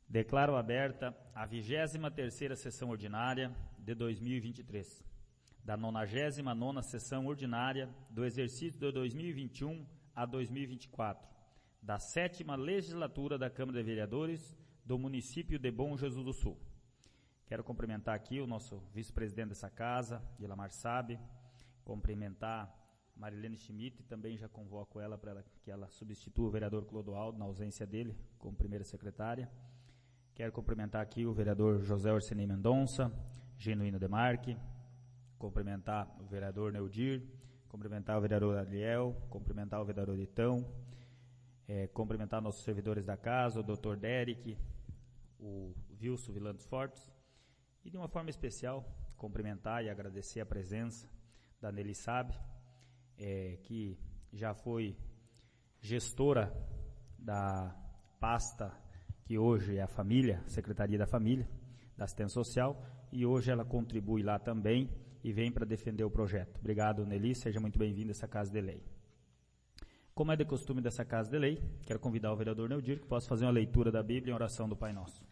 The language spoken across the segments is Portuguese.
Declaro aberta a 23ª sessão ordinária de 2023, da 99ª sessão ordinária do exercício de 2021 a 2024, da 7ª legislatura da Câmara de Vereadores do município de Bom Jesus do Sul. Quero cumprimentar aqui o nosso vice-presidente dessa casa, Guilamar Sabe, cumprimentar Marilene Schmidt, e também já convoco ela para que ela substitua o vereador Clodoaldo na ausência dele, como primeira secretária. Quero cumprimentar aqui o vereador José Orsenei Mendonça, Genuíno Demarque, cumprimentar o vereador Neudir, cumprimentar o vereador Adriel, cumprimentar o vereador Itão, cumprimentar nossos servidores da casa, o Dr. Derek, o Wilson Vilandes Fortes, e de uma forma especial cumprimentar e agradecer a presença da Nelly Sabe, que já foi gestora da pasta que hoje é a família, Secretaria da Família, da Assistência Social, e hoje ela contribui lá também e vem para defender o projeto. Obrigado, Nelly, seja muito bem-vindo a essa Casa de Lei. Como é de costume dessa Casa de Lei, quero convidar o vereador Neudir que possa fazer uma leitura da Bíblia e uma oração do Pai Nosso.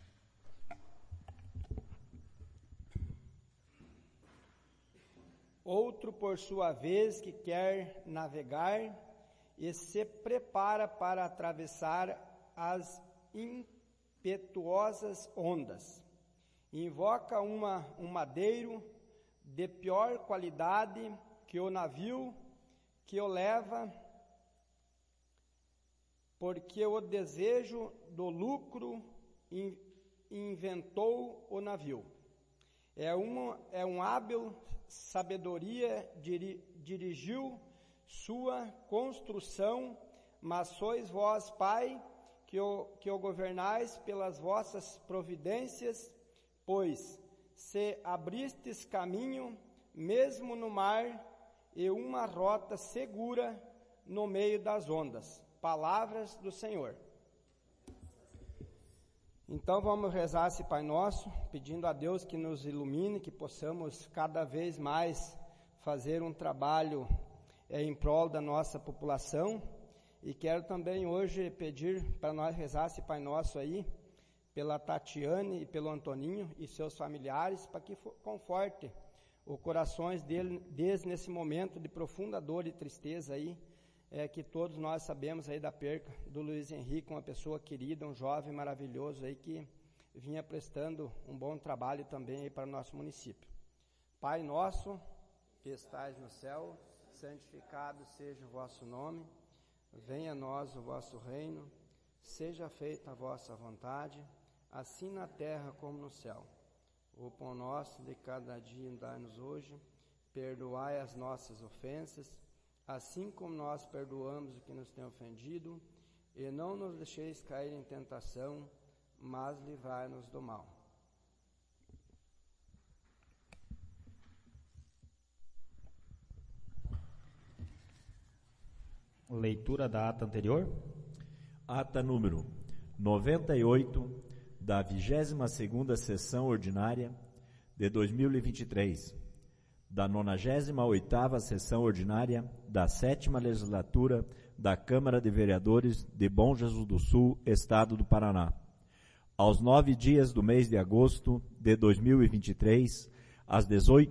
Outro, por sua vez, que quer navegar e se prepara para atravessar as impetuosas ondas. Invoca um madeiro de pior qualidade que o navio que o leva, porque o desejo do lucro inventou o navio. É um hábil sabedoria dirigiu sua construção, mas sois vós, Pai, que o governais pelas vossas providências, pois se abristes caminho, mesmo no mar, e uma rota segura no meio das ondas. Palavras do Senhor. Então vamos rezar esse Pai Nosso, pedindo a Deus que nos ilumine, que possamos cada vez mais fazer um trabalho em prol da nossa população. E quero também hoje pedir para nós rezar esse Pai Nosso aí, pela Tatiane e pelo Antoninho e seus familiares, para que conforte os corações deles nesse momento de profunda dor e tristeza aí, que todos nós sabemos aí da perca do Luiz Henrique, uma pessoa querida, um jovem maravilhoso aí que vinha prestando um bom trabalho também aí para o nosso município. Pai nosso, que estais no céu, santificado seja o vosso nome, venha a nós o vosso reino, seja feita a vossa vontade, assim na terra como no céu. O pão nosso de cada dia dai-nos hoje, perdoai as nossas ofensas, assim como nós perdoamos o que nos tem ofendido, e não nos deixeis cair em tentação, mas livrai-nos do mal. Leitura da ata anterior. Ata número 98 da 22ª sessão ordinária de 2023. Da 98ª sessão ordinária da 7ª legislatura da Câmara de Vereadores de Bom Jesus do Sul, Estado do Paraná. Aos 9 dias do mês de agosto de 2023, às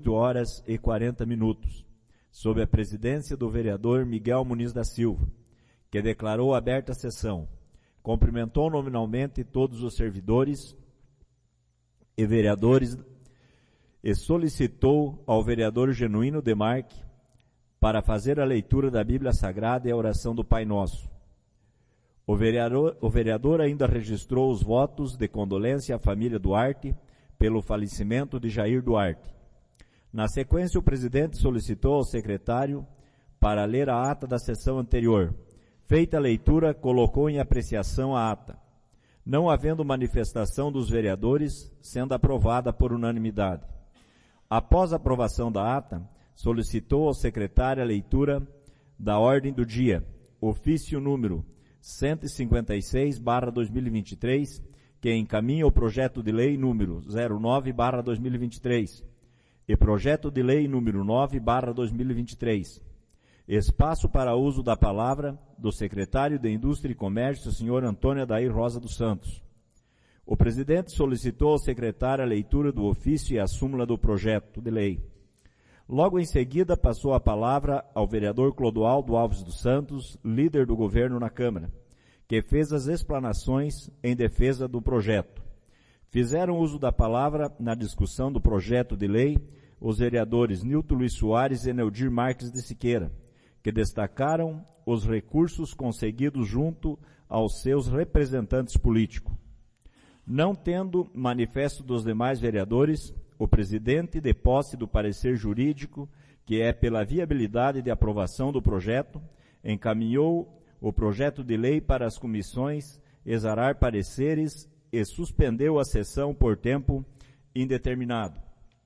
18h40, sob a presidência do vereador Miguel Muniz da Silva, que declarou aberta a sessão, cumprimentou nominalmente todos os servidores e vereadores e solicitou ao vereador Genuíno Demarque para fazer a leitura da Bíblia Sagrada e a oração do Pai Nosso. O vereador ainda registrou os votos de condolência à família Duarte pelo falecimento de Jair Duarte. Na sequência, o presidente solicitou ao secretário para ler a ata da sessão anterior. Feita a leitura, colocou em apreciação a ata, não havendo manifestação dos vereadores, sendo aprovada por unanimidade. Após a aprovação da ata, solicitou ao secretário a leitura da ordem do dia, ofício número 156/2023, que encaminha o projeto de lei número 09/2023 e projeto de lei número 9/2023. Espaço para uso da palavra do secretário de Indústria e Comércio, senhor Antônio Adair Rosa dos Santos. O presidente solicitou ao secretário a leitura do ofício e a súmula do projeto de lei. Logo em seguida, passou a palavra ao vereador Clodoaldo Alves dos Santos, líder do governo na Câmara, que fez as explanações em defesa do projeto. Fizeram uso da palavra na discussão do projeto de lei os vereadores Nilton Luiz Soares e Neudir Marques de Siqueira, que destacaram os recursos conseguidos junto aos seus representantes políticos. Não tendo manifesto dos demais vereadores, o presidente, de posse do parecer jurídico, que é pela viabilidade de aprovação do projeto, encaminhou o projeto de lei para as comissões exarar pareceres e suspendeu a sessão por tempo indeterminado.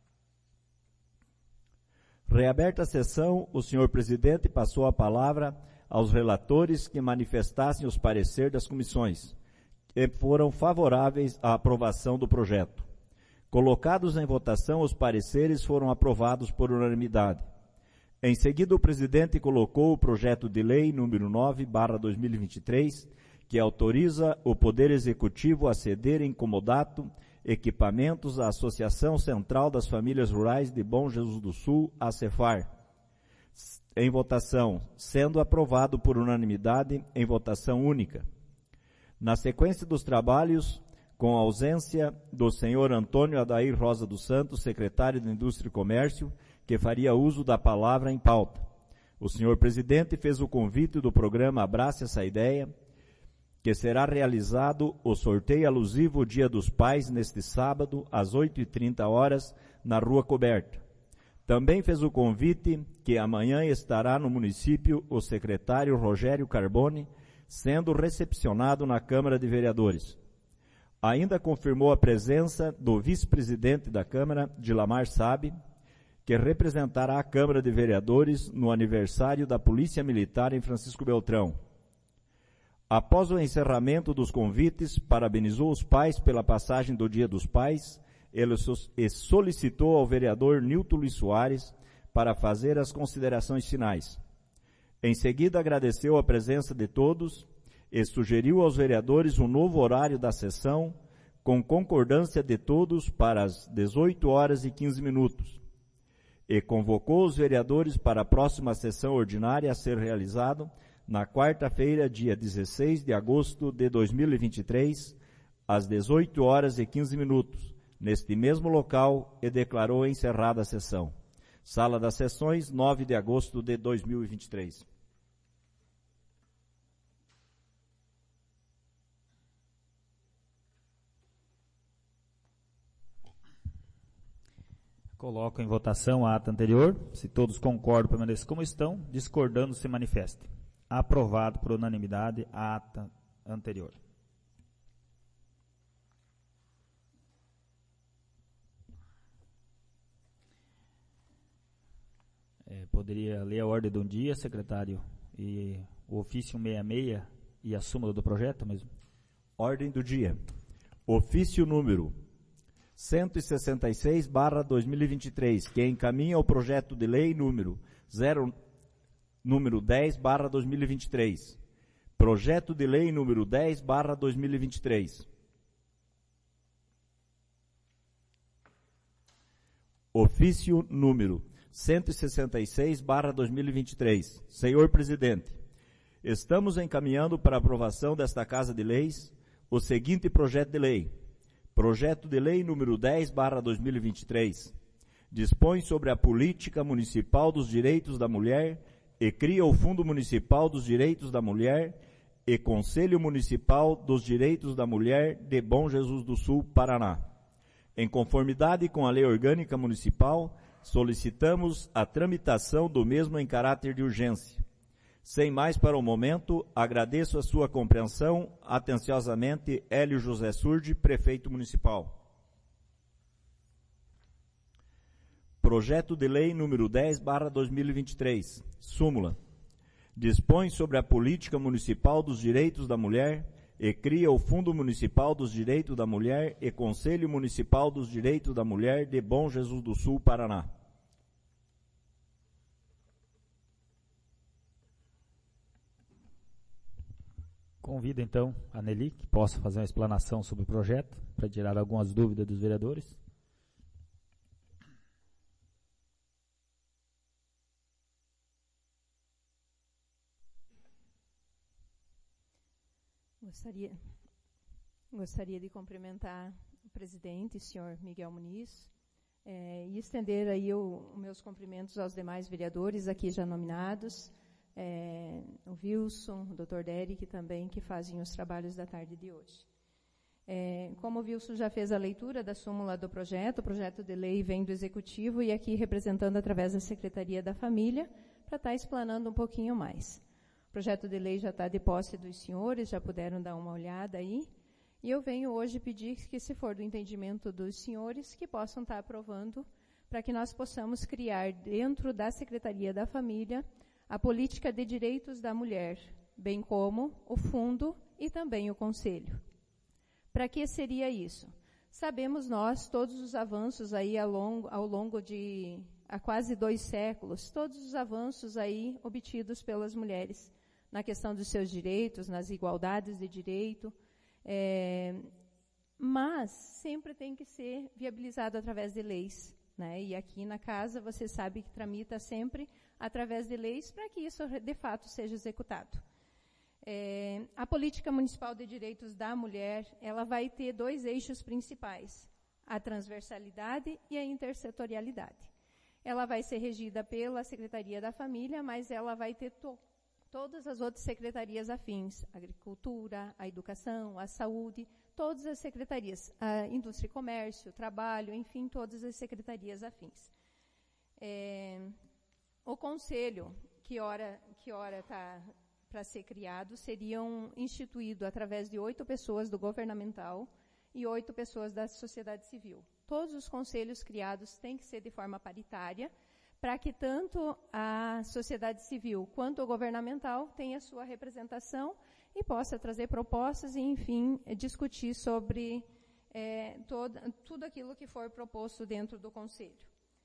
Reaberta a sessão, o senhor presidente passou a palavra aos relatores que manifestassem os pareceres das comissões, que foram favoráveis à aprovação do projeto. Colocados em votação, os pareceres foram aprovados por unanimidade. Em seguida, o presidente colocou o projeto de lei número 9/2023, que autoriza o Poder Executivo a ceder em comodato equipamentos à Associação Central das Famílias Rurais de Bom Jesus do Sul, a Cefar, em votação, sendo aprovado por unanimidade em votação única. Na sequência dos trabalhos, com a ausência do senhor Antônio Adair Rosa dos Santos, secretário de Indústria e Comércio, que faria uso da palavra em pauta. O senhor presidente fez o convite do programa Abrace essa Ideia, que será realizado o sorteio alusivo ao Dia dos Pais neste sábado, às 8h30, na Rua Coberta. Também fez o convite que amanhã estará no município o secretário Rogério Carbone, sendo recepcionado na Câmara de Vereadores. Ainda confirmou a presença do vice-presidente da Câmara, Dilamar Sabe, que representará a Câmara de Vereadores no aniversário da Polícia Militar em Francisco Beltrão. Após o encerramento dos convites, parabenizou os pais pela passagem do Dia dos Pais e solicitou ao vereador Nilton Luiz Soares para fazer as considerações finais. Em seguida, agradeceu a presença de todos e sugeriu aos vereadores um novo horário da sessão, com concordância de todos para as 18h15, e convocou os vereadores para a próxima sessão ordinária a ser realizada na quarta-feira, dia 16 de agosto de 2023, às 18h15, neste mesmo local, e declarou encerrada a sessão. Sala das Sessões, 9 de agosto de 2023. Coloco em votação a ata anterior. Se todos concordam, permaneçam como estão. Discordando, se manifestem. Aprovado por unanimidade a ata anterior. Poderia ler a ordem do dia, secretário, e o ofício 66 e a súmula do projeto mesmo? Ordem do dia. Ofício número 166/2023, que encaminha o projeto de lei número 10/2023. Projeto de lei número 10/2023. Ofício número 166/2023. Senhor Presidente, estamos encaminhando para aprovação desta Casa de Leis o seguinte projeto de lei. Projeto de lei número 10/2023. Dispõe sobre a política municipal dos direitos da mulher e cria o Fundo Municipal dos Direitos da Mulher e Conselho Municipal dos Direitos da Mulher de Bom Jesus do Sul, Paraná. Em conformidade com a Lei Orgânica Municipal, solicitamos a tramitação do mesmo em caráter de urgência. Sem mais para o momento, agradeço a sua compreensão. Atenciosamente, Hélio José Surdi, Prefeito Municipal. Projeto de Lei número 10/2023. Súmula. Dispõe sobre a política municipal dos direitos da mulher e cria o Fundo Municipal dos Direitos da Mulher e Conselho Municipal dos Direitos da Mulher de Bom Jesus do Sul, Paraná. Convido então a Nelly, que possa fazer uma explanação sobre o projeto, para tirar algumas dúvidas dos vereadores. Gostaria de cumprimentar o presidente, senhor Miguel Muniz, e estender aí os meus cumprimentos aos demais vereadores aqui já nominados, o Wilson, o Dr. Derek também, que fazem os trabalhos da tarde de hoje. Como o Wilson já fez a leitura da súmula do projeto, o projeto de lei vem do Executivo e aqui representando através da Secretaria da Família, para estar explanando um pouquinho mais. O projeto de lei já está de posse dos senhores, já puderam dar uma olhada aí, e eu venho hoje pedir que, se for do entendimento dos senhores, que possam estar aprovando, para que nós possamos criar dentro da Secretaria da Família a política de direitos da mulher, bem como o fundo e também o conselho. Para que seria isso? Sabemos nós todos os avanços aí ao longo de há quase 2 séculos, todos os avanços aí obtidos pelas mulheres na questão dos seus direitos, nas igualdades de direito, mas sempre tem que ser viabilizado através de leis, né? E aqui na casa você sabe que tramita sempre através de leis para que isso de fato seja executado. A política municipal de direitos da mulher, ela vai ter 2 eixos principais, a transversalidade e a intersetorialidade. Ela vai ser regida pela Secretaria da Família, mas ela vai ter todas as outras secretarias afins, a agricultura, a educação, a saúde, todas as secretarias, a indústria e comércio, trabalho, enfim, todas as secretarias afins. O conselho, que ora está para ser criado, seriam instituídos através de 8 pessoas do governamental e 8 pessoas da sociedade civil. Todos os conselhos criados têm que ser de forma paritária, para que tanto a sociedade civil quanto o governamental tenha sua representação e possa trazer propostas e, enfim, discutir sobre tudo aquilo que for proposto dentro do conselho.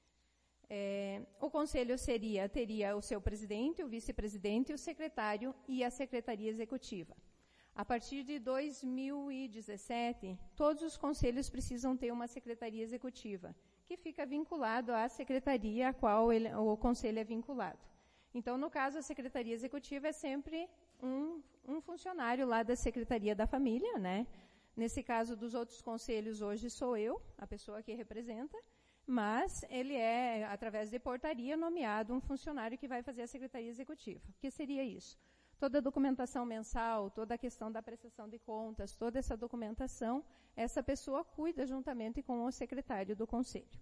O conselho teria o seu presidente, o vice-presidente, o secretário e a secretaria executiva. A partir de 2017, todos os conselhos precisam ter uma secretaria executiva, que fica vinculado à secretaria a qual o conselho é vinculado. Então, no caso, a secretaria executiva é sempre um funcionário lá da Secretaria da Família, né? Nesse caso dos outros conselhos, hoje sou eu, a pessoa que representa, mas ele é, através de portaria, nomeado um funcionário que vai fazer a secretaria executiva. O que seria isso? Toda a documentação mensal, toda a questão da prestação de contas, toda essa documentação, essa pessoa cuida juntamente com o secretário do conselho.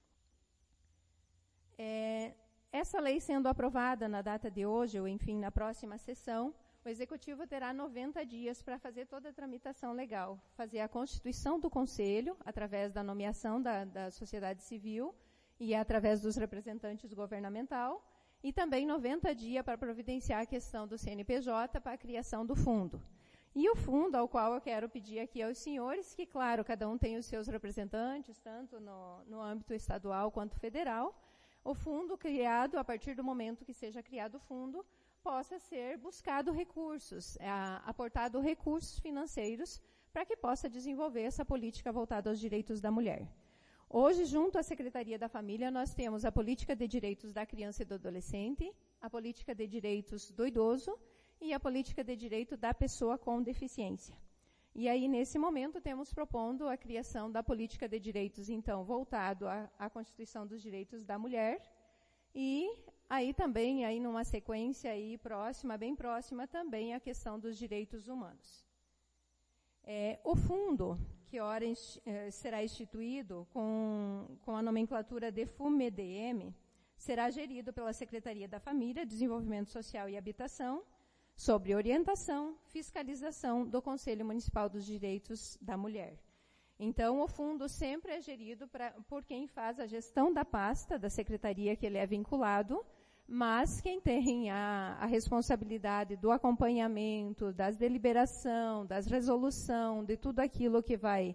Essa lei sendo aprovada na data de hoje, ou enfim, na próxima sessão, o Executivo terá 90 dias para fazer toda a tramitação legal, fazer a constituição do conselho, através da nomeação da sociedade civil e através dos representantes governamental, e também 90 dias para providenciar a questão do CNPJ para a criação do fundo. E o fundo, ao qual eu quero pedir aqui aos senhores, que, claro, cada um tem os seus representantes, tanto no âmbito estadual quanto federal, o fundo criado, a partir do momento que seja criado o fundo, possa ser buscado recursos, aportado recursos financeiros para que possa desenvolver essa política voltada aos direitos da mulher. Hoje, junto à Secretaria da Família, nós temos a política de direitos da criança e do adolescente, a política de direitos do idoso e a política de direito da pessoa com deficiência. E aí, nesse momento, temos propondo a criação da política de direitos, então, voltado à Constituição dos Direitos da Mulher, e aí também, aí numa sequência aí próxima, bem próxima, também a questão dos direitos humanos. O fundo, que ora será instituído com a nomenclatura de FUMEDM, será gerido pela Secretaria da Família, Desenvolvimento Social e Habitação, sobre orientação, fiscalização do Conselho Municipal dos Direitos da Mulher. Então, o fundo sempre é gerido por quem faz a gestão da pasta, da secretaria que ele é vinculado, mas quem tem a responsabilidade do acompanhamento, das deliberação, das resolução, de tudo aquilo que vai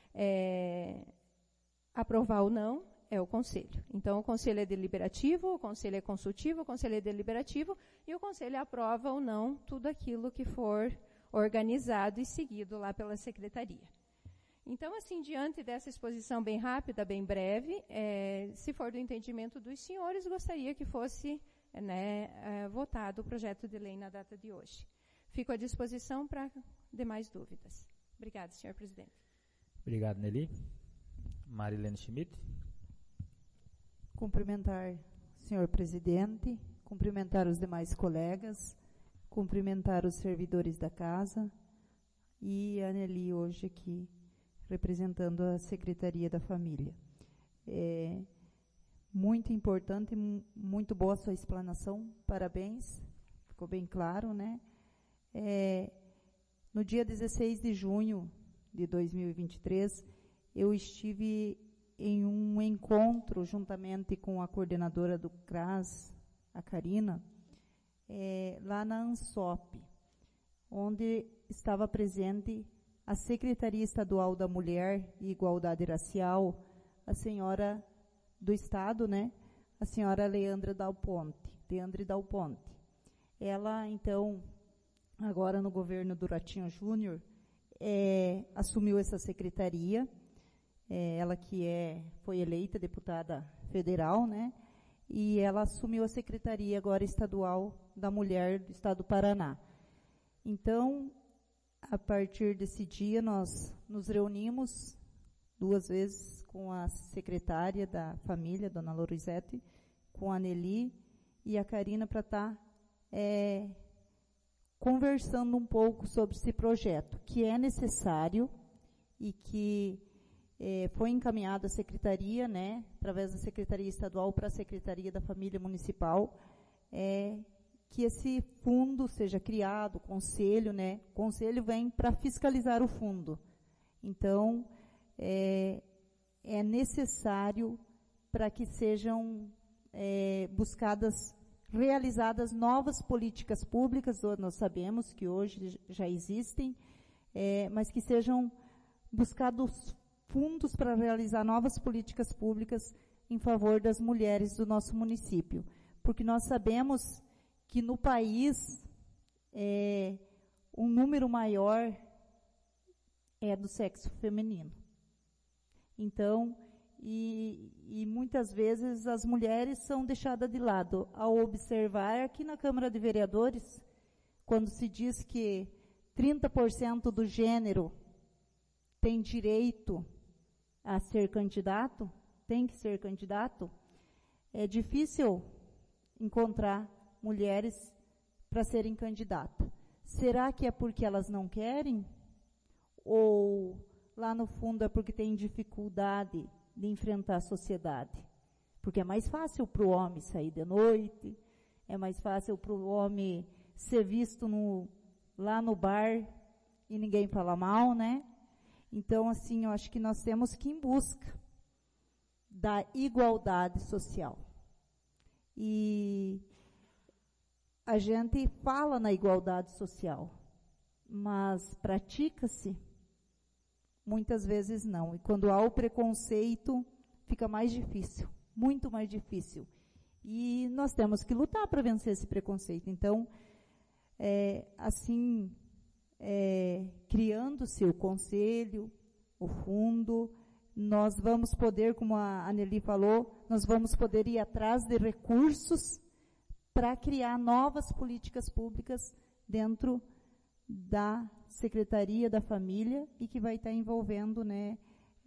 aprovar ou não, é o conselho. Então, o conselho é deliberativo, o conselho é consultivo, o conselho é deliberativo, e o conselho aprova ou não tudo aquilo que for organizado e seguido lá pela secretaria. Então, assim, diante dessa exposição bem rápida, bem breve, se for do entendimento dos senhores, gostaria que fosse votado o projeto de lei na data de hoje. Fico à disposição para demais dúvidas. Obrigada, senhor presidente. Obrigado, Nelly. Marilene Schmidt. Cumprimentar o senhor presidente, cumprimentar os demais colegas, cumprimentar os servidores da casa e a Nelly hoje aqui representando a Secretaria da Família. Muito importante, muito boa a sua explanação, parabéns, ficou bem claro, né? No dia 16 de junho de 2023, eu estive em um encontro juntamente com a coordenadora do CRAS, a Karina, lá na ANSOP, onde estava presente a Secretaria Estadual da Mulher e Igualdade Racial, a senhora do Estado, né? A senhora Leandre Dal Ponte. Ela, então, agora no governo do Ratinho Júnior, assumiu essa secretaria, ela que foi eleita deputada federal, né? E ela assumiu a Secretaria agora Estadual da Mulher do Estado do Paraná. Então, a partir desse dia, nós nos reunimos 2 vezes com a secretária da família, dona Lorizete, com a Nelly e a Karina para estar conversando um pouco sobre esse projeto, que é necessário e que foi encaminhado à secretaria, né, através da Secretaria Estadual para a Secretaria da Família Municipal, que esse fundo seja criado, conselho, né? O conselho vem para fiscalizar o fundo. Então, é necessário para que sejam realizadas novas políticas públicas, nós sabemos que hoje já existem, mas que sejam buscados fundos para realizar novas políticas públicas em favor das mulheres do nosso município. Porque nós sabemos que no país um número maior é do sexo feminino. Então, e muitas vezes as mulheres são deixadas de lado. Ao observar aqui na Câmara de Vereadores, quando se diz que 30% do gênero tem direito a ser candidato, tem que ser candidato, é difícil encontrar mulheres para serem candidatas. Será que é porque elas não querem? Ou lá no fundo é porque tem dificuldade de enfrentar a sociedade? Porque é mais fácil para o homem sair de noite, é mais fácil para o homem ser visto lá no bar e ninguém fala mal, né? Então, assim, eu acho que nós temos que ir em busca da igualdade social. E a gente fala na igualdade social, mas pratica-se? Muitas vezes não. E quando há o preconceito, fica mais difícil, muito mais difícil. E nós temos que lutar para vencer esse preconceito. Então, criando-se o conselho, o fundo, nós vamos poder, como a Nelly falou, nós vamos poder ir atrás de recursos para criar novas políticas públicas dentro da Secretaria da Família e que vai estar envolvendo, né,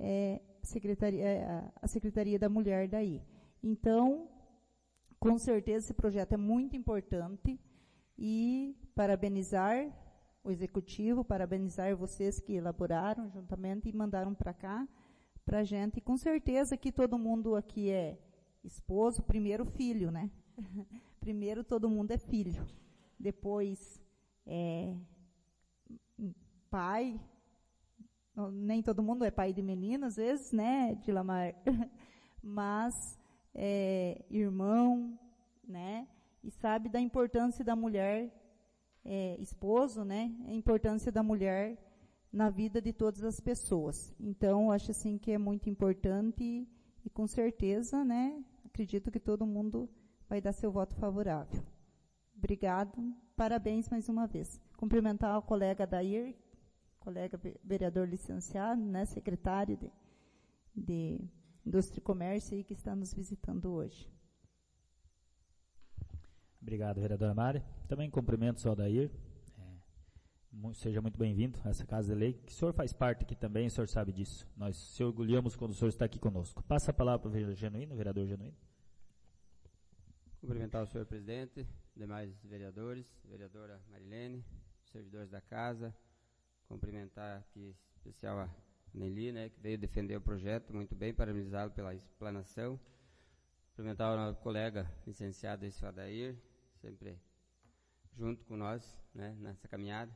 a Secretaria da Mulher daí. Então, com certeza esse projeto é muito importante e parabenizar o Executivo, parabenizar vocês que elaboraram juntamente e mandaram para cá, para a gente. E com certeza que todo mundo aqui é esposo, primeiro filho, né? Primeiro todo mundo é filho, depois pai, nem todo mundo é pai de menina, às vezes, né, Dilamar? Mas irmão, né? E sabe da importância da mulher, esposo, né? A importância da mulher na vida de todas as pessoas. Então, acho assim que é muito importante e com certeza, né? Acredito que todo mundo vai dar seu voto favorável. Obrigado. Parabéns mais uma vez. Cumprimentar o colega Adair, colega vereador licenciado, né, secretário de Indústria e Comércio aí, que está nos visitando hoje. Obrigado, vereadora Mari. Também cumprimento o senhor Adair. Seja muito bem-vindo a essa Casa de Lei, que o senhor faz parte aqui também, o senhor sabe disso. Nós se orgulhamos quando o senhor está aqui conosco. Passa a palavra para o vereador Genuíno. Cumprimentar o senhor presidente, demais vereadores, vereadora Marilene, servidores da casa. Cumprimentar aqui, em especial a Nelly, né, que veio defender o projeto, muito bem, parabenizá-lo pela explanação. Cumprimentar o colega licenciado Adair, sempre junto com nós, né, nessa caminhada.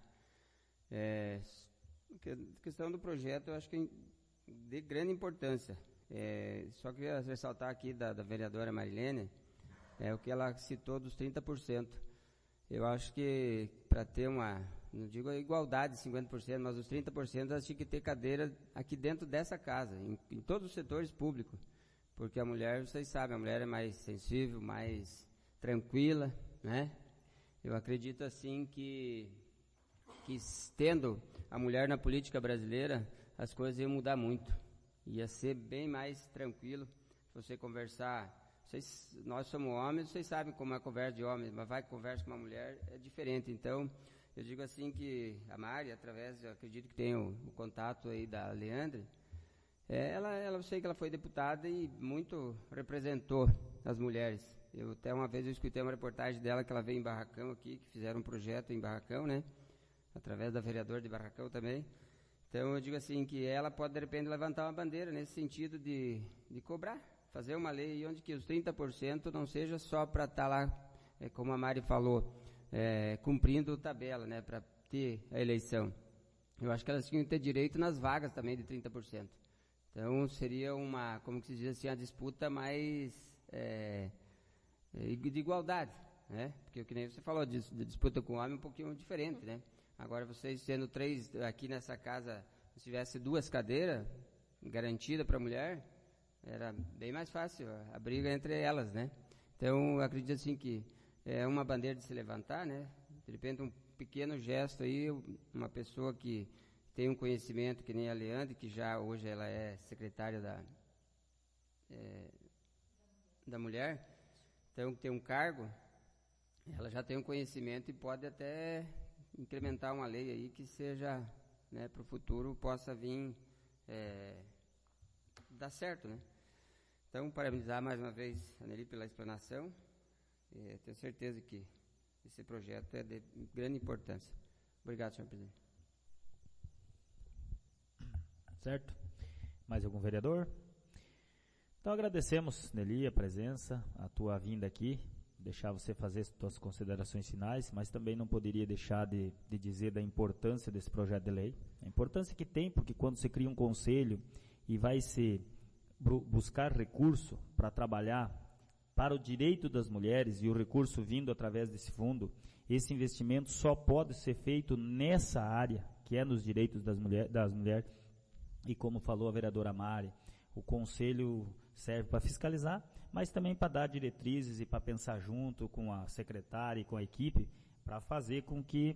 Questão do projeto, eu acho que é de grande importância. Só queria ressaltar aqui da vereadora Marilene, o que ela citou dos 30%. Eu acho que para ter não digo a igualdade de 50%, mas os 30% elas tinham que ter cadeira aqui dentro dessa casa, em todos os setores públicos. Porque a mulher, vocês sabem, a mulher é mais sensível, mais tranquila, né? Eu acredito assim que tendo a mulher na política brasileira, as coisas iam mudar muito. Ia ser bem mais tranquilo você conversar. Nós somos homens, vocês sabem como é a conversa de homens, mas vai conversa com uma mulher, é diferente. Então, eu digo assim que a Mari, eu acredito que tem o contato aí da Leandre, eu sei que ela foi deputada e muito representou as mulheres. Até uma vez eu escutei uma reportagem dela que ela veio em Barracão aqui, que fizeram um projeto em Barracão, né? Através da vereadora de Barracão também. Então, eu digo assim, que ela pode, de repente, levantar uma bandeira nesse sentido de cobrar, fazer uma lei onde que os 30% não seja só para estar lá, como a Mari falou, cumprindo tabela, né, para ter a eleição. Eu acho que elas tinham que ter direito nas vagas também de 30%. Então, seria como que se diz assim, a disputa mais de igualdade, né? Porque, que nem você falou, de disputa com o homem é um pouquinho diferente, né? Agora, vocês sendo 3 aqui nessa casa, se tivesse 2 cadeiras garantidas para a mulher, era bem mais fácil a briga entre elas, né? Então, eu acredito assim que é uma bandeira de se levantar, né? De repente, um pequeno gesto aí, uma pessoa que tem um conhecimento, que nem a Leandre, que já hoje ela é secretária da mulher, então tem um cargo, ela já tem um conhecimento e pode até incrementar uma lei aí que seja, né, para o futuro possa vir dar certo, né? Então, parabenizar mais uma vez a Nelly pela explanação. Tenho certeza que esse projeto é de grande importância. Obrigado, senhor presidente. Certo? Mais algum vereador? Então, agradecemos, Nelly, a presença, a tua vinda aqui, deixar você fazer as tuas considerações finais, mas também não poderia deixar de dizer da importância desse projeto de lei. A importância que tem, porque quando você cria um conselho e vai se buscar recurso para trabalhar para o direito das mulheres e o recurso vindo através desse fundo, esse investimento só pode ser feito nessa área, que é nos direitos das mulheres. E como falou a vereadora Mari, o conselho serve para fiscalizar, mas também para dar diretrizes e para pensar junto com a secretária e com a equipe, para fazer com que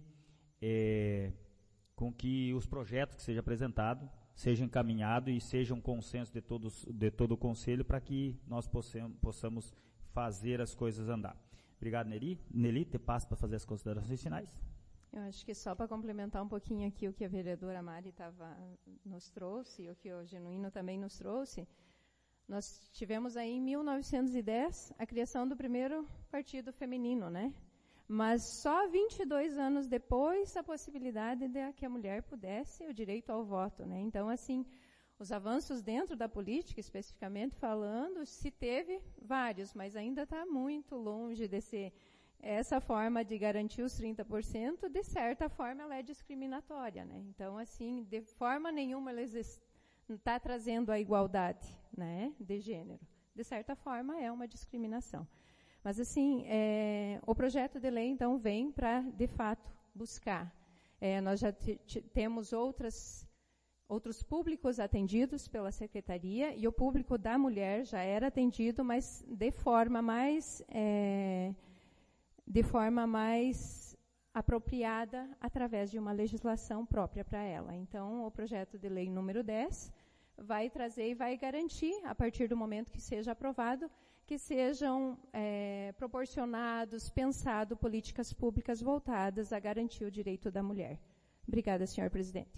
os projetos que sejam apresentados sejam encaminhados e sejam um consenso de todo o conselho para que nós possamos fazer as coisas andar. Obrigado, Nelly. Nelly, te passo para fazer as considerações finais. Eu acho que só para complementar um pouquinho aqui o que a vereadora Mari nos trouxe e o que o Genuíno também nos trouxe, nós tivemos aí em 1910 a criação do primeiro partido feminino, né? Mas só 22 anos depois a possibilidade de que a mulher pudesse o direito ao voto, né? Então, assim, os avanços dentro da política, especificamente falando, se teve vários, mas ainda está muito longe de ser essa forma de garantir os 30%, de certa forma ela é discriminatória, né? Então, assim, de forma nenhuma ela está trazendo a igualdade, né, de gênero. De certa forma é uma discriminação. Mas, assim, o projeto de lei, então, vem para, de fato, buscar. Nós já temos outros públicos atendidos pela Secretaria, e o público da mulher já era atendido, mas de forma mais de forma mais apropriada através de uma legislação própria para ela. Então, o projeto de lei número 10 vai trazer e vai garantir, a partir do momento que seja aprovado, que sejam proporcionados, pensados políticas públicas voltadas a garantir o direito da mulher. Obrigada, senhor presidente.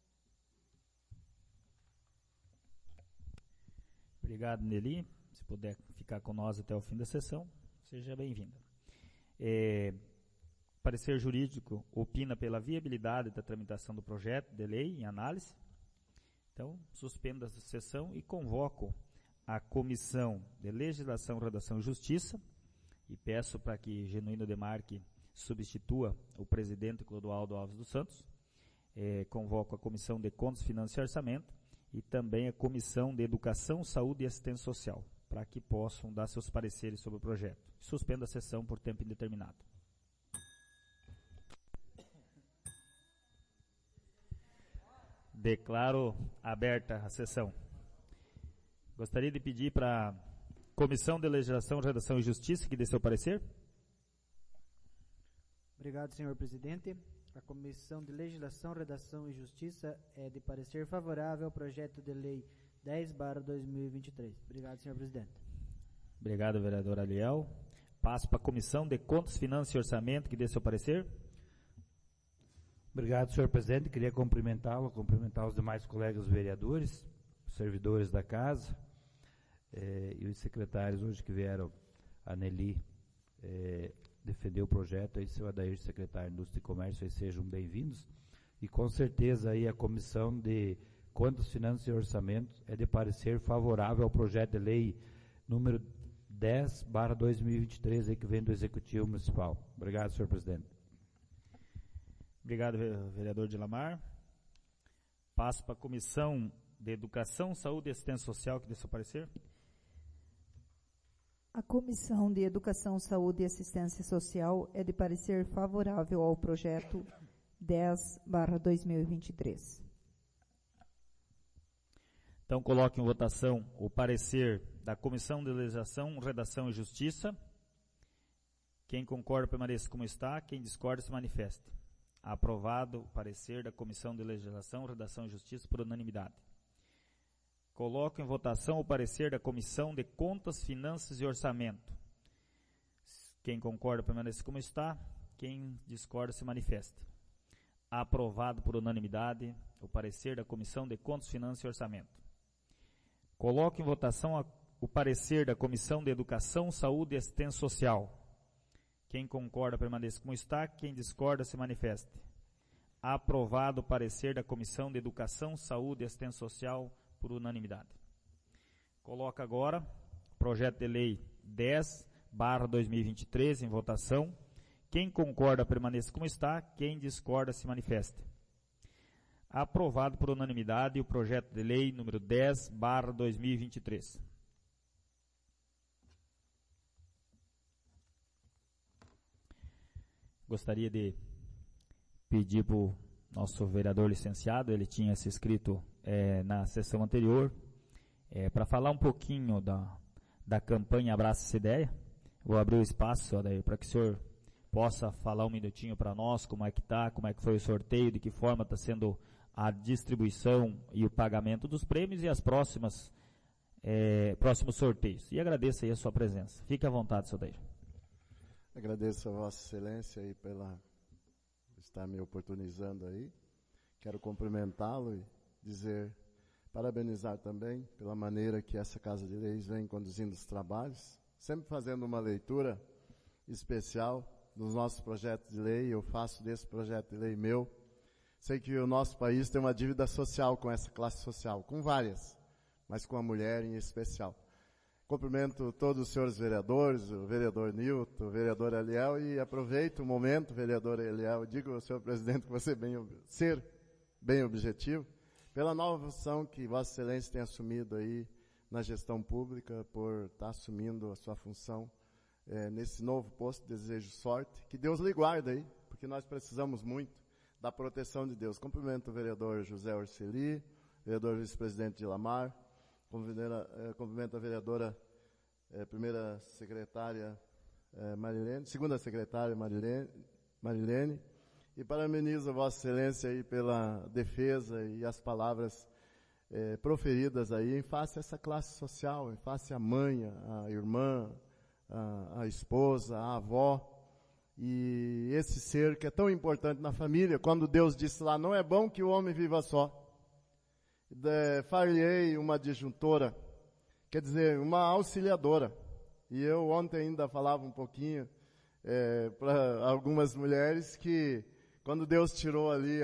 Obrigado, Nelly. Se puder ficar com nós até o fim da sessão, seja bem-vinda. Parecer jurídico opina pela viabilidade da tramitação do projeto de lei em análise. Então, suspendo a sessão e convoco a Comissão de Legislação, Redação e Justiça e peço para que Genuíno Demarque substitua o presidente Clodoaldo Alves dos Santos. Convoco a Comissão de Contas, Finanças e Orçamento e também a Comissão de Educação, Saúde e Assistência Social, para que possam dar seus pareceres sobre o projeto. Suspendo a sessão por tempo indeterminado. Declaro aberta a sessão. Gostaria de pedir para a Comissão de Legislação, Redação e Justiça que dê seu parecer. Obrigado, senhor presidente. A Comissão de Legislação, Redação e Justiça é de parecer favorável ao projeto de lei 10/2023. Obrigado, senhor presidente. Obrigado, vereador Aliel. Passo para a Comissão de Contas, Finanças e Orçamento que dê seu parecer. Obrigado, senhor presidente. Queria cumprimentar os demais colegas vereadores, servidores da casa, e os secretários hoje que vieram, a Nelly, defender o projeto, aí seu Adair, secretário de Indústria e Comércio, aí sejam bem-vindos. E com certeza aí a Comissão de Contas, Finanças e Orçamento é de parecer favorável ao projeto de lei número 10/2023, aí que vem do Executivo Municipal. Obrigado, senhor presidente. Obrigado, vereador Dilamar. Passo para a Comissão de Educação, Saúde e Assistência Social, que dê seu parecer. A Comissão de Educação, Saúde e Assistência Social é de parecer favorável ao projeto 10/2023. Então, coloque em votação o parecer da Comissão de Legislação, Redação e Justiça. Quem concorda, permaneça como está. Quem discorda, se manifeste. Aprovado o parecer da Comissão de Legislação, Redação e Justiça por unanimidade. Coloco em votação o parecer da Comissão de Contas, Finanças e Orçamento. Quem concorda, permaneça como está. Quem discorda, se manifeste. Aprovado por unanimidade o parecer da Comissão de Contas, Finanças e Orçamento. Coloco em votação o parecer da Comissão de Educação, Saúde e Assistência Social. Quem concorda, permaneça como está. Quem discorda, se manifeste. Aprovado o parecer da Comissão de Educação, Saúde e Assistência Social por unanimidade. Coloco agora o projeto de lei 10/2023 em votação. Quem concorda, permaneça como está. Quem discorda, se manifeste. Aprovado por unanimidade o projeto de lei número 10/2023. Gostaria de pedir para o nosso vereador licenciado, ele tinha se inscrito na sessão anterior, para falar um pouquinho da campanha Abraça essa Ideia. Vou abrir o espaço para que o senhor possa falar um minutinho para nós, como é que está, como é que foi o sorteio, de que forma está sendo a distribuição e o pagamento dos prêmios e as próximos sorteios. E agradeço aí a sua presença. Fique à vontade, senhor Dair. Agradeço a Vossa Excelência aí pela estar me oportunizando aí. Quero cumprimentá-lo e parabenizar também pela maneira que essa Casa de Leis vem conduzindo os trabalhos, sempre fazendo uma leitura especial dos nossos projetos de lei. Eu faço desse projeto de lei meu. Sei que o nosso país tem uma dívida social com essa classe social, com várias, mas com a mulher em especial. Cumprimento todos os senhores vereadores, o vereador Nilton, o vereador Eliel, e aproveito o momento, vereador Eliel, digo ao senhor presidente que você ser bem objetivo, pela nova função que Vossa Excelência tem assumido aí na gestão pública, por estar assumindo a sua função nesse novo posto. Desejo sorte, que Deus lhe guarde aí, porque nós precisamos muito da proteção de Deus. Cumprimento o vereador José Orceli, vereador vice-presidente Dilamar, cumprimento a vereadora, primeira secretária Marilene, segunda secretária Marilene, e parabenizo a Vossa Excelência aí pela defesa e as palavras proferidas aí em face a essa classe social, em face à mãe, à irmã, à esposa, à avó, e esse ser que é tão importante na família, quando Deus disse lá, não é bom que o homem viva só. Far-lhe-ei uma adjuntora, quer dizer, uma auxiliadora. E eu ontem ainda falava um pouquinho para algumas mulheres que quando Deus tirou ali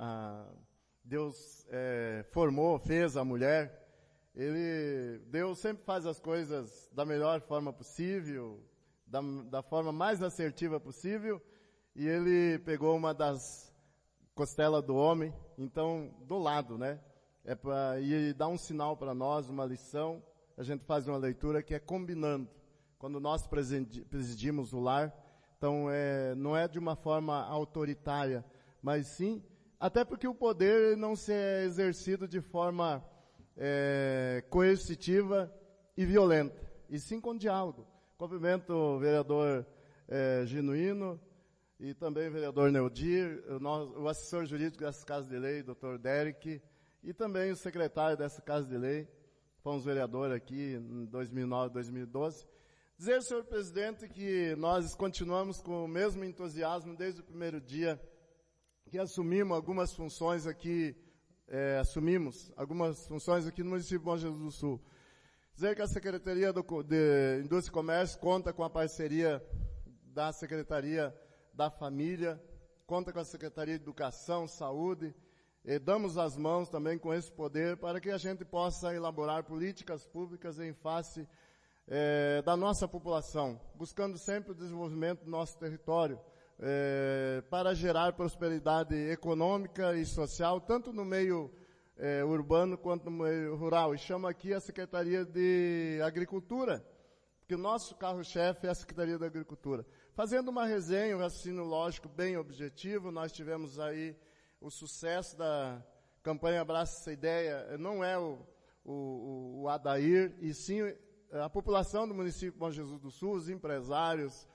Deus formou, fez a mulher, Deus sempre faz as coisas da melhor forma possível, da forma mais assertiva possível, e Ele pegou uma das costelas do homem, então, do lado, né? E dá um sinal para nós, uma lição, a gente faz uma leitura que é combinando. Quando nós presidimos o lar, então não é de uma forma autoritária, mas sim, até porque o poder não se é exercido de forma coercitiva e violenta, e sim com diálogo. Cumprimento o vereador Genuíno e também o vereador Neodir, o assessor jurídico dessa Casa de Lei, Dr. Derek, e também o secretário dessa Casa de Lei, fomos vereador aqui em 2009, 2012. Dizer, senhor presidente, que nós continuamos com o mesmo entusiasmo desde o primeiro dia que assumimos algumas funções aqui no município de Bom Jesus do Sul. Dizer que a Secretaria de Indústria e Comércio conta com a parceria da Secretaria da Família, conta com a Secretaria de Educação, Saúde, e damos as mãos também com esse poder para que a gente possa elaborar políticas públicas em face da nossa população, buscando sempre o desenvolvimento do nosso território, para gerar prosperidade econômica e social, tanto no meio urbano quanto no meio rural. E chamo aqui a Secretaria de Agricultura, porque o nosso carro-chefe é a Secretaria da Agricultura. Fazendo uma resenha, um raciocínio lógico bem objetivo, nós tivemos aí o sucesso da campanha Abraça essa Ideia, não é o Adair, e sim a população do município de Bom Jesus do Sul, os empresários,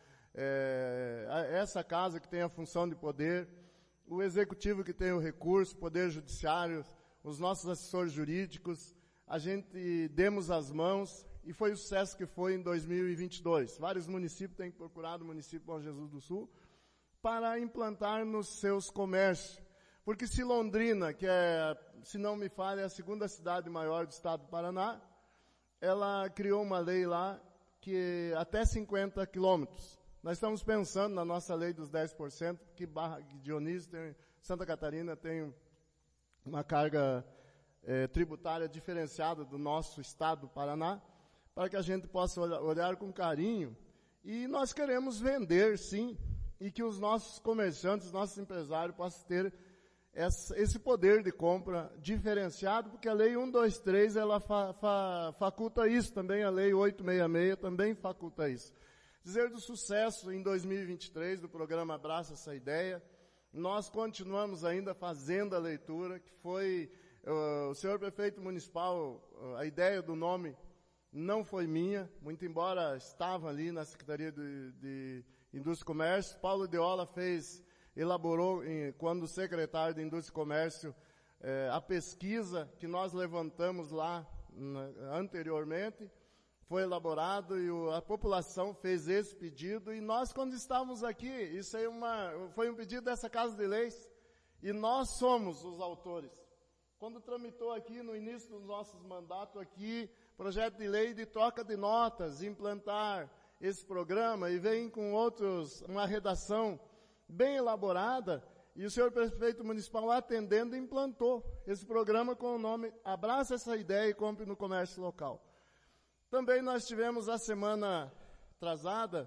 essa casa que tem a função de poder, o executivo que tem o recurso, o poder judiciário, os nossos assessores jurídicos, a gente demos as mãos e foi o sucesso que foi em 2022. Vários municípios têm procurado o município de Bom Jesus do Sul para implantar nos seus comércios. Porque se Londrina, que se não me falha, é a segunda cidade maior do estado do Paraná, ela criou uma lei lá que até 50 quilômetros. Nós estamos pensando na nossa lei dos 10%, que Dionísio, Santa Catarina tem uma carga tributária diferenciada do nosso estado do Paraná, para que a gente possa olhar com carinho. E nós queremos vender, sim, e que os nossos comerciantes, os nossos empresários possam ter esse poder de compra diferenciado, porque a Lei 123, ela faculta isso também, a Lei 866 também faculta isso. Dizer do sucesso em 2023 do programa Abraça essa Ideia, nós continuamos ainda fazendo a leitura, que foi o senhor prefeito municipal, a ideia do nome não foi minha, muito embora estava ali na Secretaria de Indústria e Comércio. Paulo Deola elaborou, quando secretário de Indústria e Comércio, a pesquisa que nós levantamos lá anteriormente, foi elaborado e a população fez esse pedido, e nós, quando estávamos aqui, isso aí foi um pedido dessa Casa de Leis, e nós somos os autores. Quando tramitou aqui, no início dos nossos mandatos aqui, projeto de lei de troca de notas, implantar esse programa, e vem com uma redação bem elaborada, e o senhor prefeito municipal, atendendo, implantou esse programa com o nome Abraça essa Ideia e Compre no Comércio Local. Também nós tivemos a semana atrasada,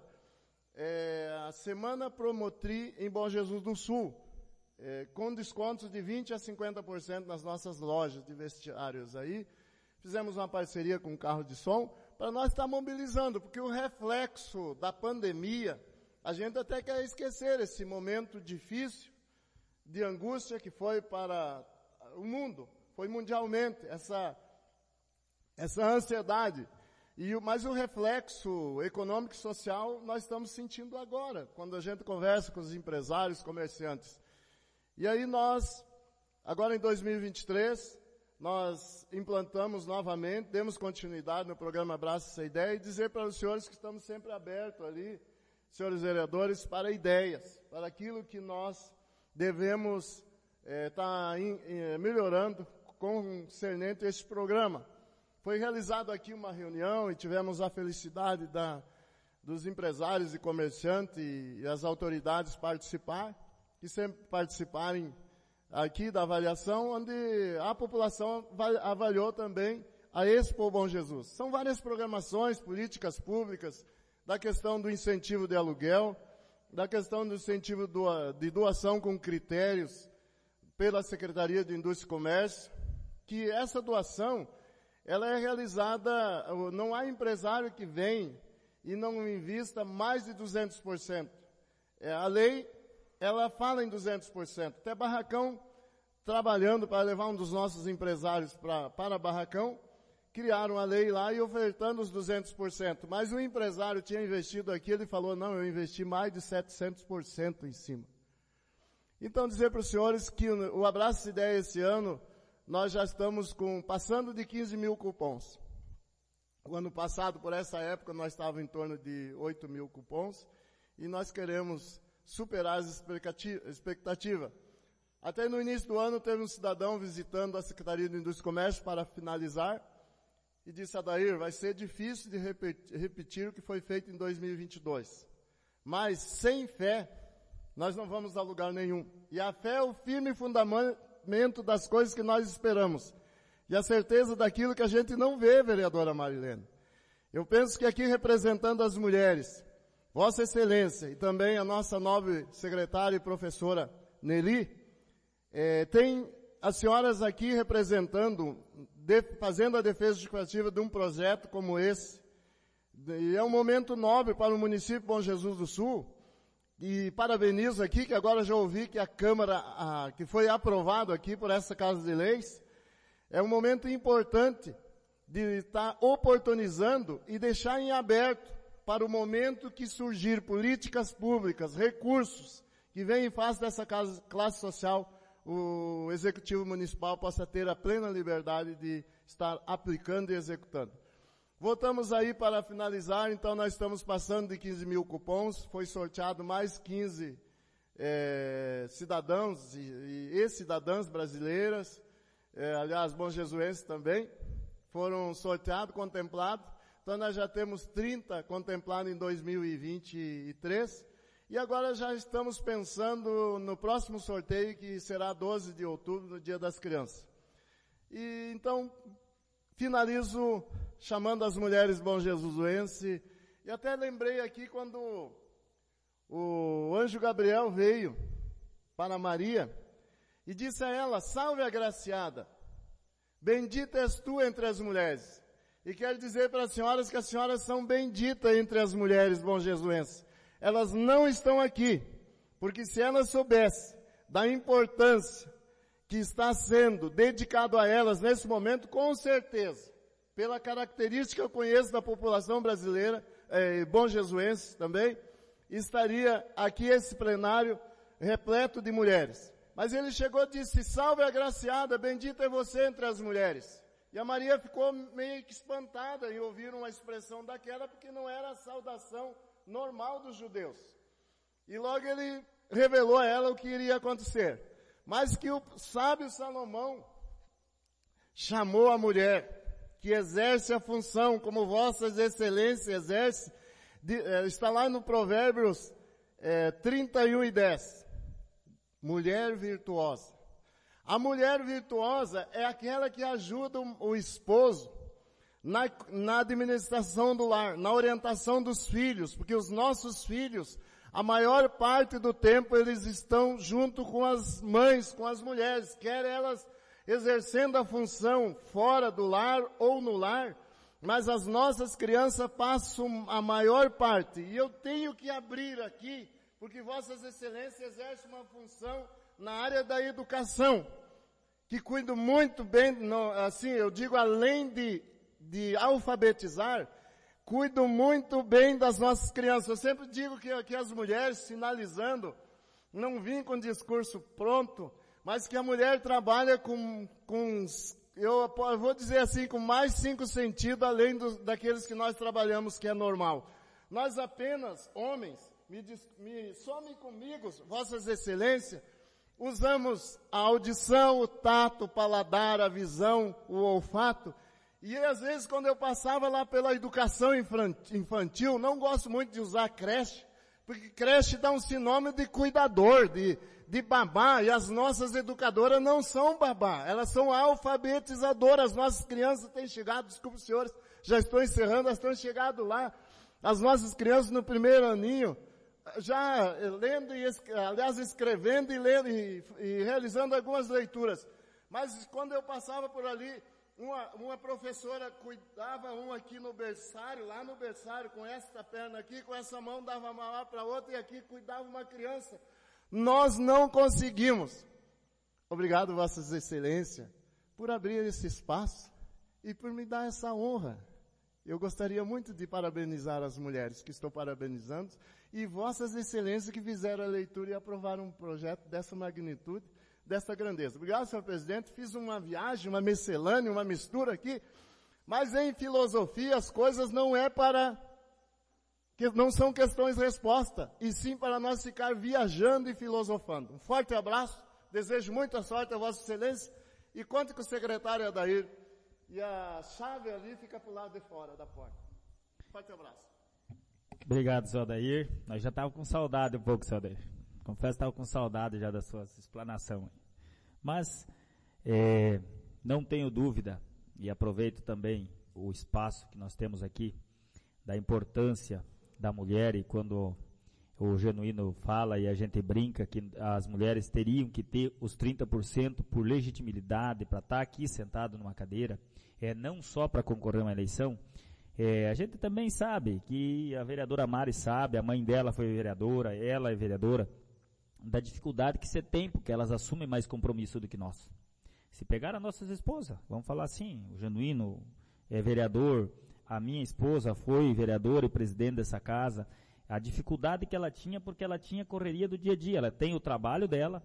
a Semana Promotri em Bom Jesus do Sul, com descontos de 20% a 50% nas nossas lojas de vestiários aí. Fizemos uma parceria com o carro de som, para nós estar mobilizando, porque o reflexo da pandemia, a gente até quer esquecer esse momento difícil, de angústia que foi para o mundo, foi mundialmente, essa ansiedade. Mas o reflexo econômico e social nós estamos sentindo agora, quando a gente conversa com os empresários, comerciantes. E aí agora em 2023, nós implantamos novamente, demos continuidade no programa Abraça essa Ideia e dizer para os senhores que estamos sempre abertos ali, senhores vereadores, para ideias, para aquilo que nós devemos estar melhorando concernente a este programa. Foi realizado aqui uma reunião e tivemos a felicidade dos empresários e comerciantes e as autoridades que sempre participarem aqui da avaliação, onde a população avaliou também a Expo Bom Jesus. São várias programações, políticas públicas, da questão do incentivo de aluguel, da questão do incentivo de doação com critérios pela Secretaria de Indústria e Comércio, que essa doação, ela é realizada, não há empresário que vem e não invista mais de 200%. A lei, ela fala em 200%. Até Barracão, trabalhando para levar um dos nossos empresários para Barracão, criaram a lei lá e ofertando os 200%. Mas o empresário tinha investido aqui, ele falou, não, eu investi mais de 700% em cima. Então, dizer para os senhores que o Abraça Ideia esse ano, nós já estamos passando de 15 mil cupons. O ano passado, por essa época, nós estávamos em torno de 8 mil cupons e nós queremos superar as expectativas. Até no início do ano, teve um cidadão visitando a Secretaria de Indústria e Comércio para finalizar e disse, Adair, vai ser difícil de repetir o que foi feito em 2022. Mas, sem fé, nós não vamos a lugar nenhum. E a fé é o firme fundamento das coisas que nós esperamos. E a certeza daquilo que a gente não vê, vereadora Marilene. Eu penso que aqui representando as mulheres, Vossa Excelência e também a nossa nobre secretária e professora Nelly, tem as senhoras aqui representando, fazendo a defesa justificativa de um projeto como esse. E é um momento nobre para o município de Bom Jesus do Sul. E parabenizo aqui, que agora já ouvi que a Câmara, que foi aprovado aqui por essa Casa de Leis, é um momento importante de estar oportunizando e deixar em aberto para o momento que surgir políticas públicas, recursos que vêm em face dessa classe social, o Executivo Municipal possa ter a plena liberdade de estar aplicando e executando. Voltamos aí para finalizar, então nós estamos passando de 15 mil cupons, foi sorteado mais 15 cidadãos e cidadãs brasileiras, aliás, bom-jesuenses também, foram sorteados, contemplados, então nós já temos 30 contemplados em 2023, e agora já estamos pensando no próximo sorteio, que será 12 de outubro, no Dia das Crianças. E então, finalizo chamando as mulheres bom-jesuenses, e até lembrei aqui quando o anjo Gabriel veio para Maria, e disse a ela, salve agraciada, bendita és tu entre as mulheres. E quero dizer para as senhoras que as senhoras são benditas entre as mulheres bom-jesuenses. Elas não estão aqui, porque se elas soubessem da importância que está sendo dedicado a elas nesse momento, com certeza, pela característica que eu conheço da população brasileira, bom-jesuense também, estaria aqui esse plenário repleto de mulheres. Mas ele chegou e disse, salve agraciada, bendita é você entre as mulheres. E a Maria ficou meio que espantada em ouvir uma expressão daquela, porque não era a saudação normal dos judeus. E logo ele revelou a ela o que iria acontecer. Mas que o sábio Salomão chamou a mulher, que exerce a função, como vossas excelências exerce, está lá no Provérbios 31:10. Mulher virtuosa. A mulher virtuosa é aquela que ajuda o esposo na administração do lar, na orientação dos filhos, porque os nossos filhos, a maior parte do tempo, eles estão junto com as mães, com as mulheres, quer elas exercendo a função fora do lar ou no lar, mas as nossas crianças passam a maior parte. E eu tenho que abrir aqui, porque Vossas Excelências exercem uma função na área da educação, que cuido muito bem, assim, eu digo, além de alfabetizar, cuidam muito bem das nossas crianças. Eu sempre digo que as mulheres, finalizando, não vim com discurso pronto, mas que a mulher trabalha eu vou dizer assim, com mais 5 sentidos, além daqueles que nós trabalhamos, que é normal. Nós apenas, homens, somem comigo, vossas excelências, usamos a audição, o tato, o paladar, a visão, o olfato. E às vezes quando eu passava lá pela educação infantil, não gosto muito de usar creche, porque creche dá um sinônimo de cuidador, de babá, e as nossas educadoras não são babá, elas são alfabetizadoras. As nossas crianças têm chegado, desculpe senhores, já estou encerrando, elas têm chegado lá, as nossas crianças no primeiro aninho, já lendo escrevendo e lendo e realizando algumas leituras. Mas quando eu passava por ali, uma professora cuidava aqui no berçário, lá no berçário, com esta perna aqui, com essa mão dava mamar para outra e aqui cuidava uma criança. Nós não conseguimos. Obrigado, vossas excelências, por abrir esse espaço e por me dar essa honra. Eu gostaria muito de parabenizar as mulheres que estou parabenizando e vossas excelências que fizeram a leitura e aprovaram um projeto dessa magnitude, dessa grandeza. Obrigado, senhor presidente. Fiz uma viagem, uma miscelânea, uma mistura aqui, mas em filosofia as coisas não são questões-resposta, e sim para nós ficar viajando e filosofando. Um forte abraço, desejo muita sorte a vossa excelência e conte com o secretário Adair. E a chave ali fica para o lado de fora da porta. Forte abraço. Obrigado, senhor Adair. Nós já estávamos com saudade um pouco, senhor Adair. Confesso que estava com saudade já da sua explanação. Mas, não tenho dúvida, e aproveito também o espaço que nós temos aqui, da importância da mulher, e quando o Genuíno fala e a gente brinca que as mulheres teriam que ter os 30% por legitimidade para estar aqui sentado numa cadeira, não só para concorrer a uma eleição. A gente também sabe que a vereadora Mari sabe, a mãe dela foi vereadora, ela é vereadora, da dificuldade que você tem, porque elas assumem mais compromisso do que nós. Se pegar as nossas esposas, vamos falar assim, o Genuíno é vereador, a minha esposa foi vereadora e presidente dessa casa, a dificuldade que ela tinha, porque ela tinha correria do dia a dia, ela tem o trabalho dela,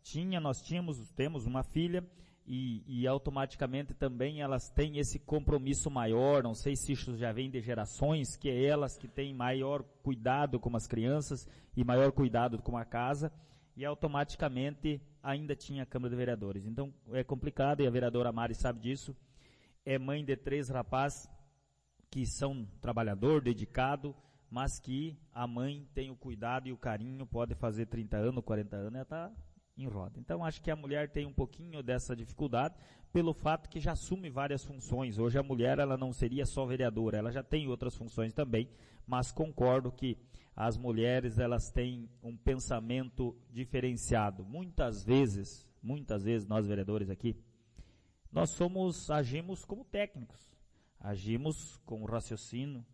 temos uma filha, e automaticamente também elas têm esse compromisso maior, não sei se isso já vem de gerações, que é elas que têm maior cuidado com as crianças e maior cuidado com a casa, e automaticamente ainda tinha a Câmara de Vereadores. Então é complicado, e a vereadora Mari sabe disso, é mãe de 3 rapazes que são trabalhador, dedicado, mas que a mãe tem o cuidado e o carinho, pode fazer 30 anos, 40 anos, ela está em roda. Então acho que a mulher tem um pouquinho dessa dificuldade, pelo fato que já assume várias funções. Hoje a mulher, ela não seria só vereadora, ela já tem outras funções também, mas concordo que as mulheres, elas têm um pensamento diferenciado. Muitas vezes nós vereadores aqui, nós agimos como técnicos, agimos com raciocínio,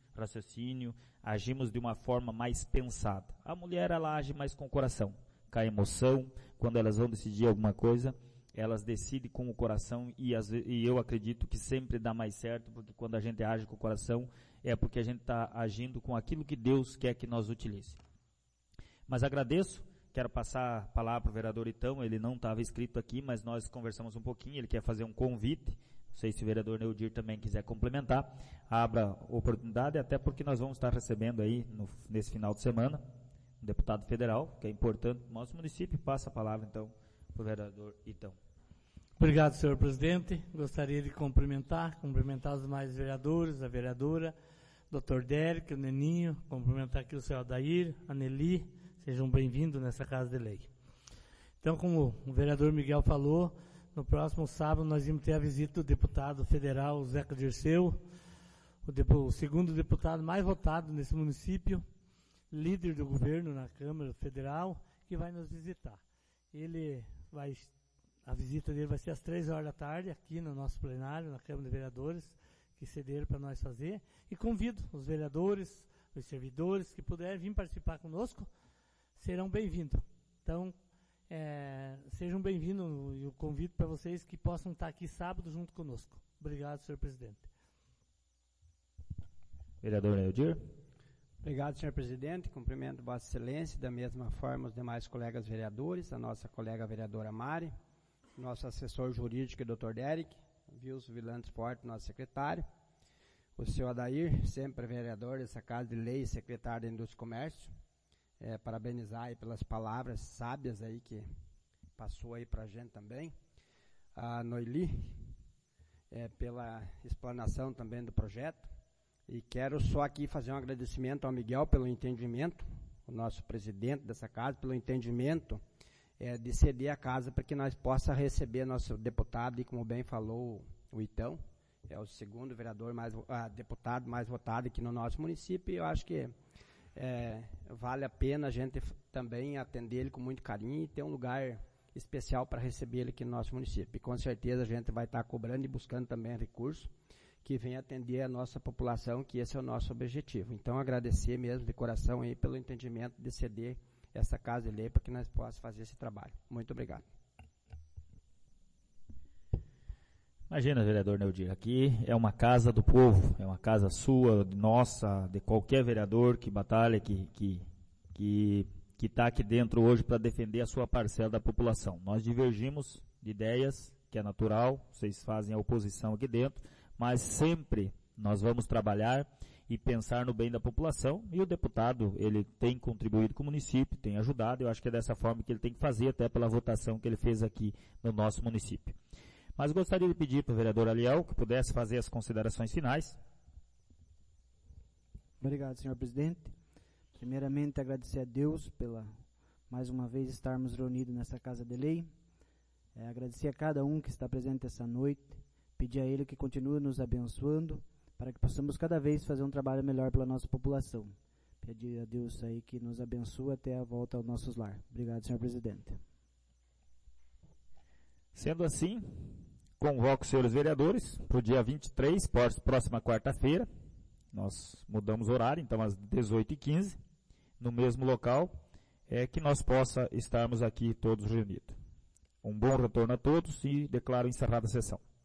agimos de uma forma mais pensada. A mulher, ela age mais com o coração, com a emoção. Quando elas vão decidir alguma coisa, elas decidem com o coração, e eu acredito que sempre dá mais certo, porque quando a gente age com o coração, é porque a gente está agindo com aquilo que Deus quer que nós utilize. Mas agradeço, quero passar a palavra para o vereador Itão, ele não estava escrito aqui, mas nós conversamos um pouquinho, ele quer fazer um convite, não sei se o vereador Neudir também quiser complementar, abra oportunidade, até porque nós vamos estar recebendo aí, nesse final de semana, um deputado federal, que é importante para o nosso município. Passa a palavra, então, para o vereador Itão. Obrigado, senhor presidente. Gostaria de cumprimentar os demais vereadores, a vereadora, Dr. Dérico, o Neninho, cumprimentar aqui o senhor Adair, a Nelly, sejam bem-vindos nessa Casa de Lei. Então, como o vereador Miguel falou, no próximo sábado nós vamos ter a visita do deputado federal Zeca Dirceu, o segundo deputado mais votado nesse município, líder do governo na Câmara Federal, que vai nos visitar. A visita dele vai ser às 3 horas da tarde, aqui no nosso plenário, na Câmara de Vereadores, que cederam para nós fazer, e convido os vereadores, os servidores que puderem vir participar conosco, serão bem-vindos. Então, sejam bem-vindos, e eu convido para vocês que possam estar aqui sábado junto conosco. Obrigado, senhor presidente. Vereador Neodir. Obrigado, senhor presidente. Cumprimento Vossa Excelência, da mesma forma os demais colegas vereadores, a nossa colega vereadora Mari, nosso assessor jurídico, Dr. Derek, Wilson Vilantes Forte, nosso secretário, o senhor Adair, sempre vereador dessa Casa de Lei e secretário da Indústria e Comércio, parabenizar aí pelas palavras sábias aí que passou aí para a gente também, a Noeli, pela explanação também do projeto, e quero só aqui fazer um agradecimento ao Miguel pelo entendimento, o nosso presidente dessa casa, pelo entendimento de ceder a casa para que nós possa receber nosso deputado, e como bem falou o Itão, é o segundo vereador deputado mais votado aqui no nosso município, e eu acho que vale a pena a gente também atender ele com muito carinho e ter um lugar especial para receber ele aqui no nosso município. E com certeza a gente vai estar cobrando e buscando também recursos que venham atender a nossa população, que esse é o nosso objetivo. Então, agradecer mesmo de coração aí pelo entendimento de ceder essa casa de lei para que nós possamos fazer esse trabalho. Muito obrigado. Imagina, vereador Neodir, aqui é uma casa do povo, é uma casa sua, nossa, de qualquer vereador que batalha, que está aqui dentro hoje para defender a sua parcela da população. Nós divergimos de ideias, que é natural, vocês fazem a oposição aqui dentro, mas sempre nós vamos trabalhar e pensar no bem da população, e o deputado, ele tem contribuído com o município, tem ajudado, eu acho que é dessa forma que ele tem que fazer, até pela votação que ele fez aqui no nosso município. Mas gostaria de pedir para o vereador Aliel que pudesse fazer as considerações finais. Obrigado, senhor presidente. Primeiramente, agradecer a Deus pela, mais uma vez, estarmos reunidos nessa Casa de Lei. Agradecer a cada um que está presente essa noite. Pedir a Ele que continue nos abençoando, para que possamos cada vez fazer um trabalho melhor pela nossa população. Pedir a Deus aí que nos abençoe até a volta aos nossos lares. Obrigado, senhor presidente. Sendo assim, convoco os senhores vereadores para o dia 23, próxima quarta-feira. Nós mudamos o horário, então às 18h15, no mesmo local, que nós possa estarmos aqui todos reunidos. Um bom retorno a todos e declaro encerrada a sessão.